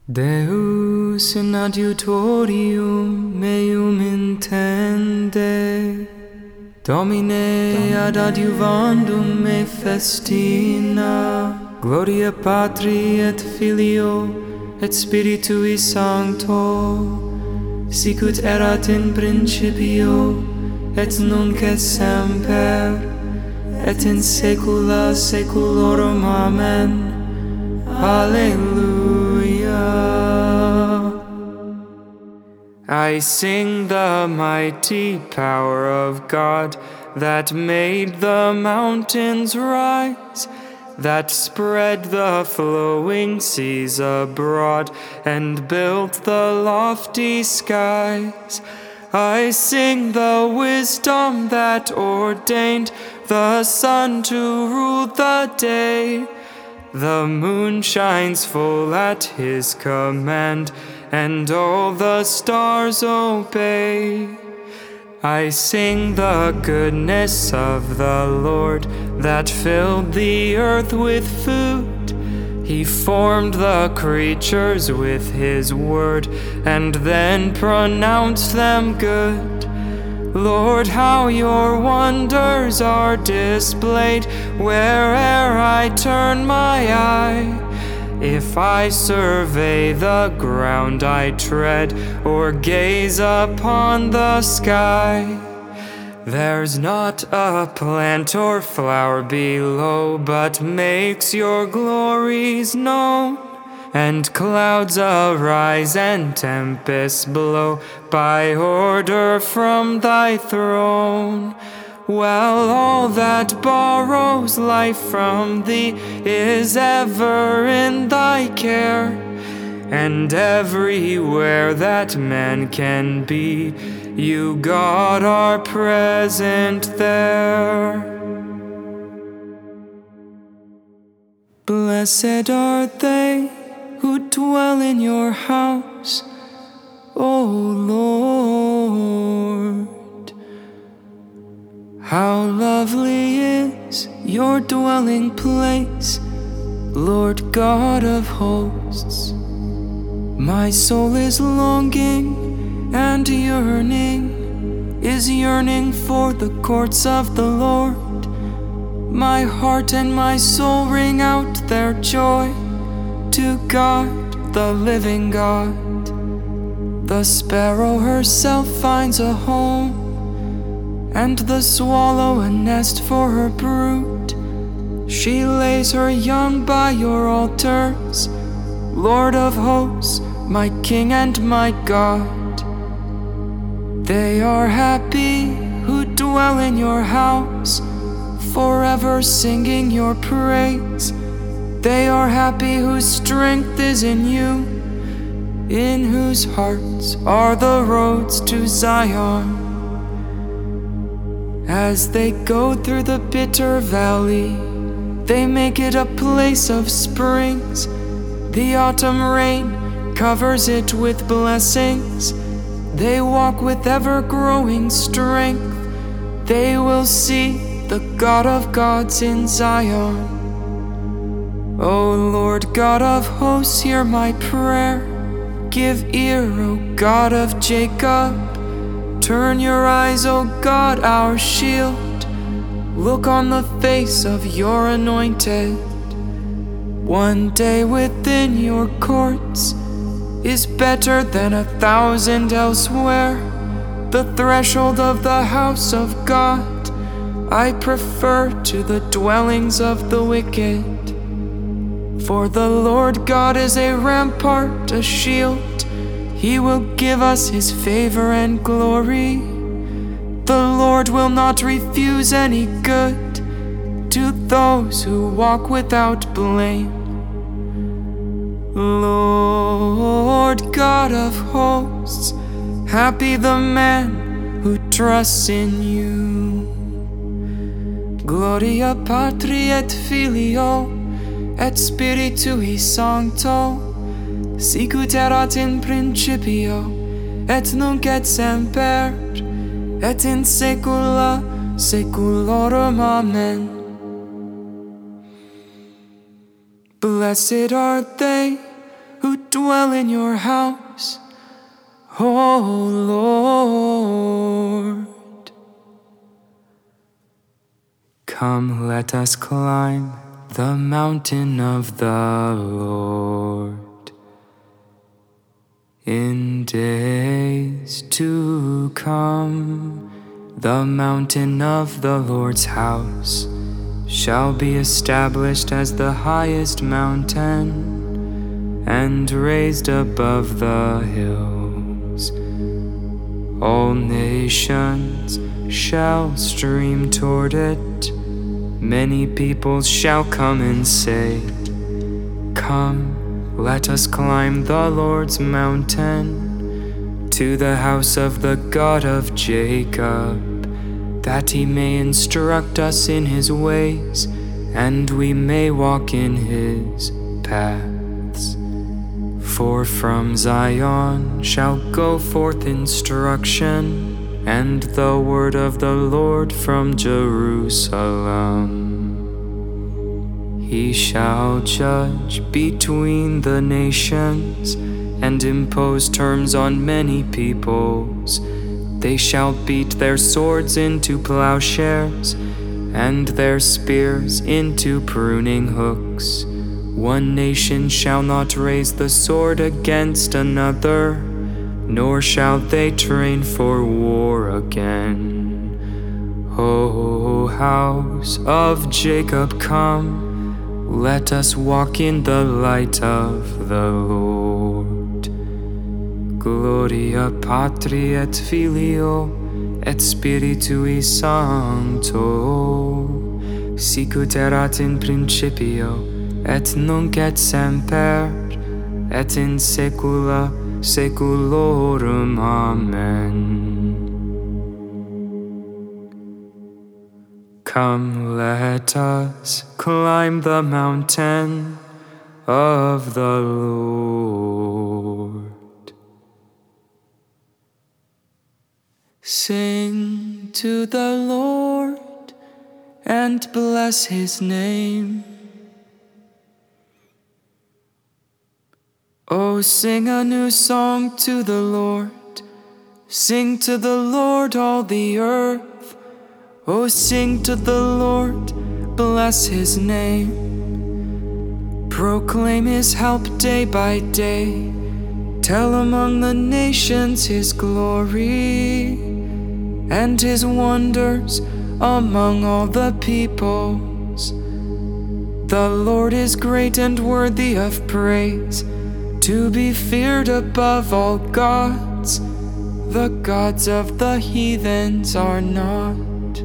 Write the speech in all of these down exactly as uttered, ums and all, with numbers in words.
Deus in adiutorium meum intende, Domine ad adiuvandum me festina, Gloria Patri et Filio et Spiritui Sancto, sicut erat in principio et nunc et semper et in saecula saeculorum. Amen. Alleluia. I sing the mighty power of God that made the mountains rise, that spread the flowing seas abroad and built the lofty skies. I sing the wisdom that ordained the sun to rule the day. The moon shines full at his command, and all the stars obey. I sing the goodness of the Lord that filled the earth with food. He formed the creatures with his word and then pronounced them good. Lord, how your wonders are displayed where'er I turn my eye. If I survey the ground I tread or gaze upon the sky, there's not a plant or flower below but makes your glories known. And clouds arise and tempests blow by order from thy throne. Well, all that borrows life from thee is ever in thy care, and everywhere that man can be, you, God, are present there. Blessed are they who dwell in your house, O Lord. How lovely is your dwelling place, Lord God of hosts. My soul is longing and yearning, is yearning for the courts of the Lord. My heart and my soul ring out their joy to God, the living God. The sparrow herself finds a home, and the swallow a nest for her brood. She lays her young by your altars, Lord of hosts, my King and my God. They are happy who dwell in your house, forever singing your praise. They are happy whose strength is in you, in whose hearts are the roads to Zion. As they go through the bitter valley, they make it a place of springs. The autumn rain covers it with blessings. They walk with ever-growing strength. They will see the God of gods in Zion. O Lord God of hosts, hear my prayer. Give ear, O God of Jacob. Turn your eyes, O God, our shield. Look on the face of your anointed. One day within your courts is better than a thousand elsewhere. The threshold of the house of God I prefer to the dwellings of the wicked. For the Lord God is a rampart, a shield. He will give us his favor and glory. The Lord will not refuse any good to those who walk without blame. Lord God of hosts, happy the man who trusts in you. Gloria Patri et Filio et Spiritui Sancto, sicut erat in principio, et nunc et semper, et in saecula saeculorum. Amen. Blessed are they who dwell in your house, O Lord. Come, let us climb the mountain of the Lord. In days to come, the mountain of the Lord's house shall be established as the highest mountain and raised above the hills. All nations shall stream toward it. Many peoples shall come and say, come, let us climb the Lord's mountain, to the house of the God of Jacob, that he may instruct us in his ways, and we may walk in his paths. For from Zion shall go forth instruction, and the word of the Lord from Jerusalem. He shall judge between the nations, and impose terms on many peoples. They shall beat their swords into plowshares, and their spears into pruning hooks. One nation shall not raise the sword against another, nor shall they train for war again. O house of Jacob, come, let us walk in the light of the Lord. Gloria Patri et Filio et Spiritui Sancto, sicut erat in principio, et nunc et semper, et in saecula saeculorum. Amen. Come, let us climb the mountain of the Lord. Sing to the Lord and bless his name. Oh, sing a new song to the Lord. Sing to the Lord, all the earth. Oh, sing to the Lord, bless his name. Proclaim his help day by day. Tell among the nations his glory, and his wonders among all the peoples. The Lord is great and worthy of praise, to be feared above all gods. The gods of the heathens are not.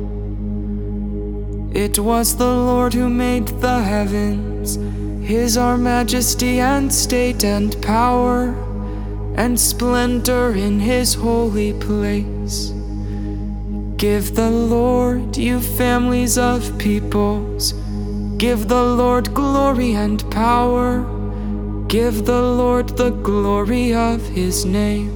It was the Lord who made the heavens. His are majesty and state and power, and splendor in his holy place. Give the Lord, you families of peoples. Give the Lord glory and power. Give the Lord the glory of his name.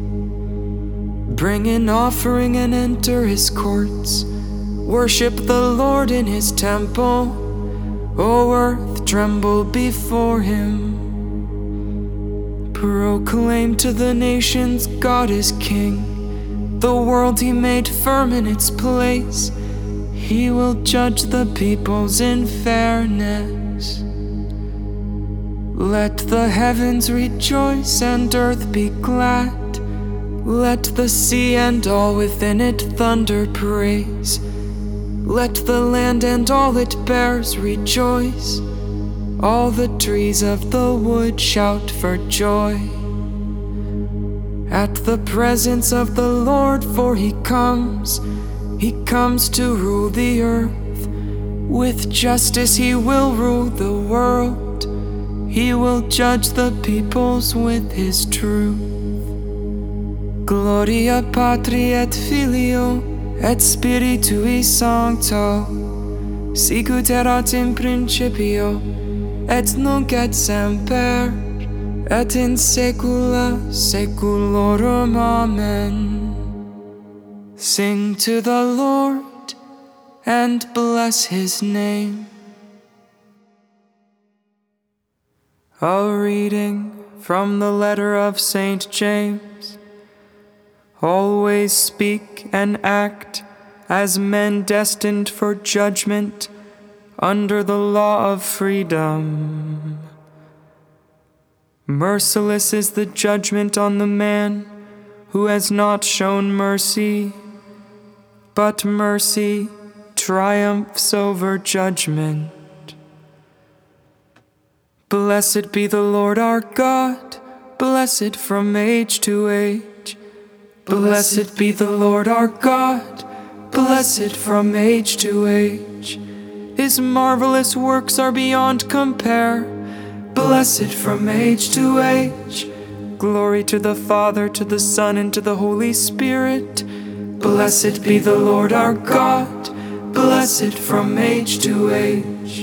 Bring an offering and enter his courts. Worship the Lord in his temple. O earth, tremble before him. Proclaim to the nations, God is king. The world he made firm in its place. He will judge the peoples in fairness. Let the heavens rejoice and earth be glad. Let the sea and all within it thunder praise. Let the land and all it bears rejoice. All the trees of the wood shout for joy at the presence of the Lord, for he comes, he comes to rule the earth. With justice he will rule the world. He will judge the peoples with his truth. Gloria Patri et Filio et Spiritui Sancto, sicut erat in principio, et nunc et semper, et in saecula saeculorum. Amen. Sing to the Lord and bless his name. A reading from the letter of Saint James. Always speak and act as men destined for judgment under the law of freedom. Merciless is the judgment on the man who has not shown mercy, but mercy triumphs over judgment. Blessed be the Lord our God, blessed from age to age. Blessed be the Lord our God, blessed from age to age. His marvelous works are beyond compare, blessed from age to age. Glory to the Father, to the Son, and to the Holy Spirit. Blessed be the Lord our God, blessed from age to age.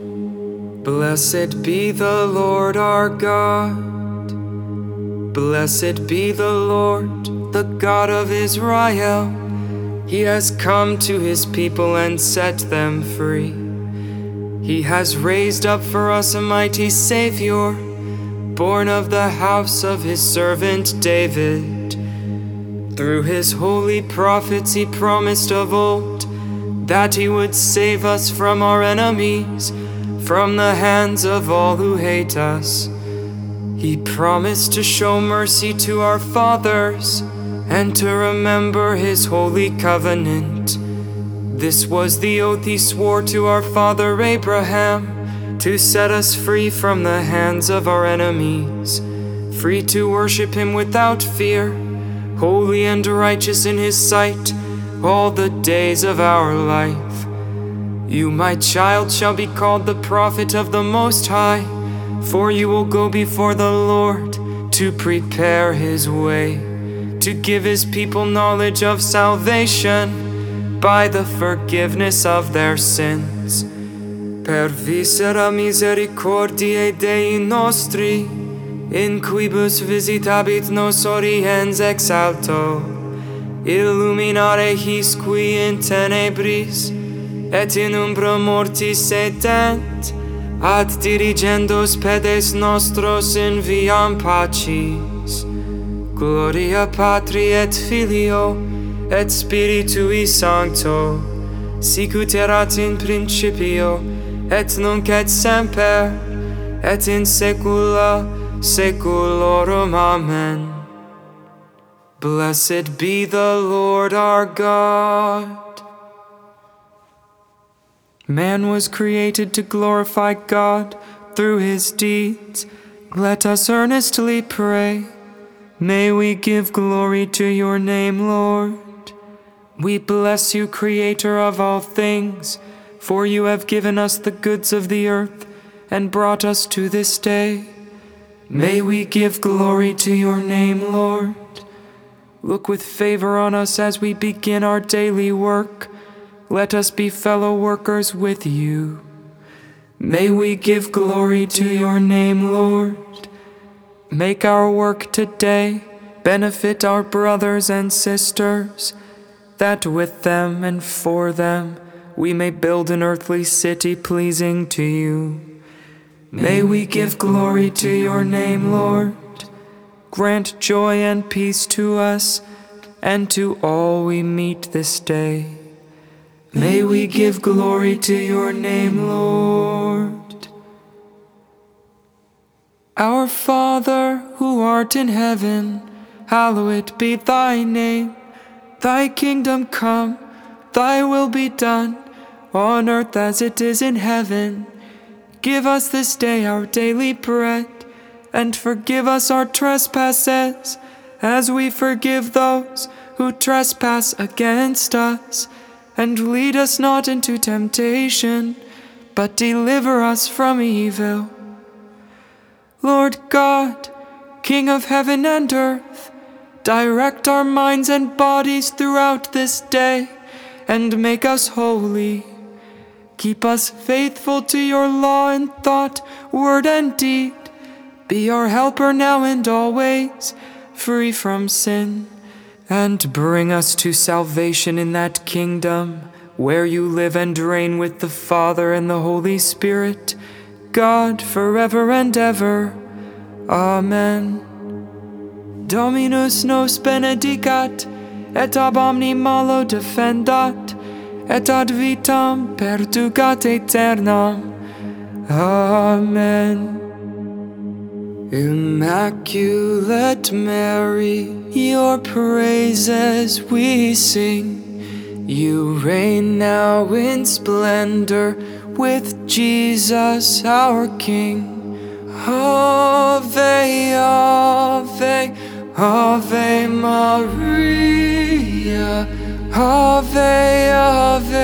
Blessed be the Lord our God. Blessed be the Lord, the God of Israel. He has come to his people and set them free. He has raised up for us a mighty Savior, born of the house of his servant David. Through his holy prophets he promised of old that he would save us from our enemies, from the hands of all who hate us. He promised to show mercy to our fathers and to remember his holy covenant. This was the oath he swore to our father Abraham, to set us free from the hands of our enemies, free to worship him without fear, holy and righteous in his sight all the days of our life. You, my child, shall be called the prophet of the Most High, for you will go before the Lord to prepare his way, to give his people knowledge of salvation by the forgiveness of their sins. Per viscera misericordiae Dei nostri, in quibus visitabit nos oriens ex alto, illuminare his qui in tenebris, et in umbra mortis sedent, ad dirigendos pedes nostros in viam pacis. Gloria Patri et Filio, et Spiritui Sancto, sicut erat in principio, et nunc et semper, et in saecula saeculorum. Amen. Blessed be the Lord our God. Man was created to glorify God through his deeds. Let us earnestly pray. May we give glory to your name, Lord. We bless you, Creator of all things, for you have given us the goods of the earth and brought us to this day. May we give glory to your name, Lord. Look with favor on us as we begin our daily work. Let us be fellow workers with you. May we give glory to your name, Lord. Make our work today benefit our brothers and sisters, that with them and for them we may build an earthly city pleasing to you. May we give glory to your name, Lord. Grant joy and peace to us and to all we meet this day. May we give glory to your name, Lord. Our Father, who art in heaven, hallowed be thy name. Thy kingdom come, thy will be done, on earth as it is in heaven. Give us this day our daily bread, and forgive us our trespasses, as we forgive those who trespass against us. And lead us not into temptation, but deliver us from evil. Lord God, King of heaven and earth, direct our minds and bodies throughout this day, and make us holy. Keep us faithful to your law in thought, word, and deed. Be our helper now and always, free from sin. And bring us to salvation in that kingdom, where you live and reign with the Father and the Holy Spirit, God forever and ever. Amen. Dominus nos benedicat, et ab omni malo defendat, et ad vitam perducat aeternam. Amen. Immaculate Mary, your praises we sing. You reign now in splendor with Jesus our King. Ave, Ave, Ave Maria. Ave, Ave,